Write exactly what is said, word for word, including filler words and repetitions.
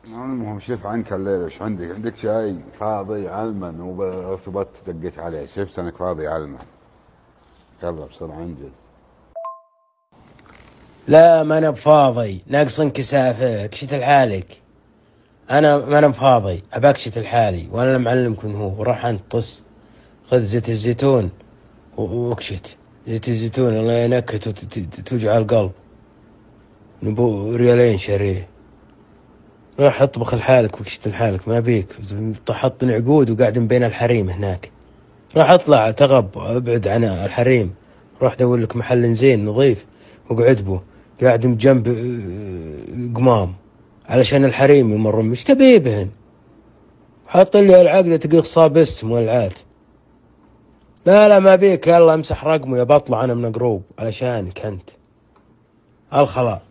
المهم شوف عنك الليلة ايش عندك؟ عندك شاي فاضي علما وارتبطت دقيت عليه، شفت انك فاضي علما. يلا بسرعة انجز. لا ما انا بفاضي، ناقص انكسافك، كشت لحالك. انا ما انا بفاضي، ابكشت لحالي وانا معلمكم هو. وراح انت طس، خذ زيت الزيتون واكشت. زيت الزيتون الله ينكت وتوجع القلب، نبو ريالين شاريه. راح اطبخ لحالك وكشت لحالك، ما بيك حطني عقود وقاعد بين الحريم هناك. راح اطلع تغب، ابعد عن الحريم، روح دور لك محل زين نظيف واقعد بو. قاعد بجنب قمام علشان الحريم يمرون، مش تبي بهن؟ حاط لي العقدة تقيخ صابست مولعات. لا لا ما بيك، يلا امسح رقمه يا بطلع انا من قروب علشانك انت الخلا.